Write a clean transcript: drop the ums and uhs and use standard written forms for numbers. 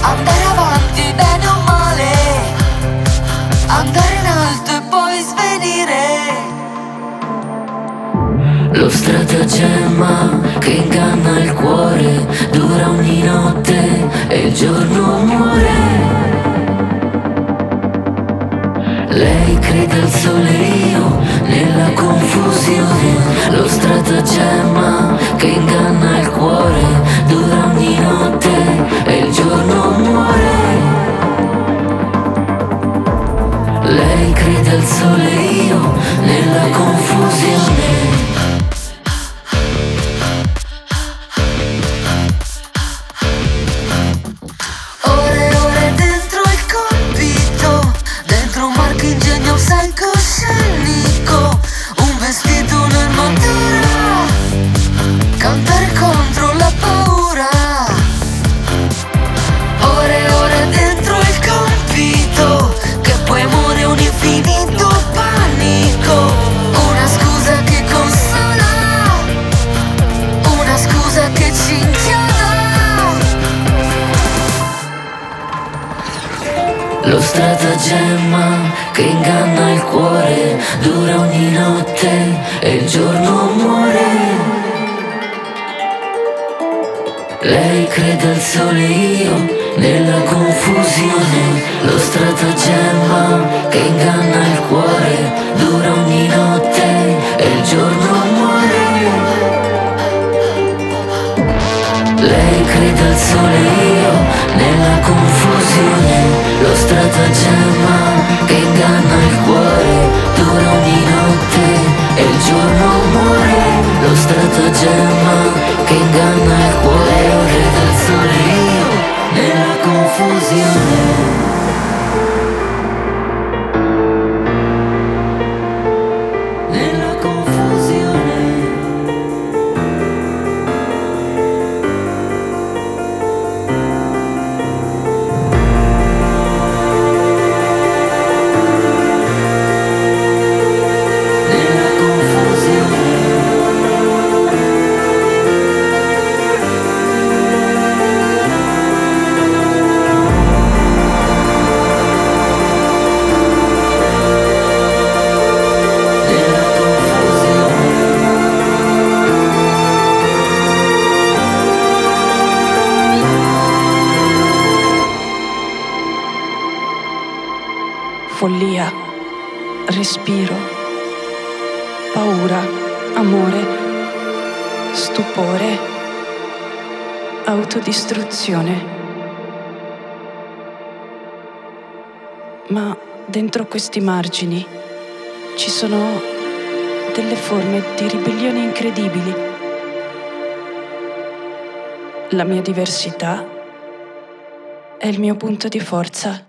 andare avanti bene o male, andare in alto e poi svenire. Lo stratagemma che inganna il cuore dura ogni notte e il giorno muore. Lei crede al sole, io nella confusione. Lo stratagemma che inganna il cuore dura ogni notte e il giorno muore. Lei crede al sole, io nella confusione. Ore e ore dentro il compito, dentro un marchingegno palcoscenico, un vestito, un'armatura, cantare contro la paura. Ore e ore dentro il compito, che poi muore un infinito panico. Una scusa che consola, una scusa che ci inchioda. Lo stratagemma che inganna il cuore dura ogni notte e il giorno muore. Lei crede al sole, io nella confusione. Lo stratagemma che inganna il cuore dura ogni notte e il giorno muore. Lei crede al sole, io nella confusione. Lo stratagemma che inganna il cuore dura ogni notte e il giorno muore. Lo stratagemma che inganna il cuore crede al sole, io nella confusione. Nella confusione. Nella confusione. Nella confusione. Follia, respiro, paura, amore, stupore, autodistruzione. Ma dentro questi margini ci sono delle forme di ribellione incredibili. La mia diversità è il mio punto di forza.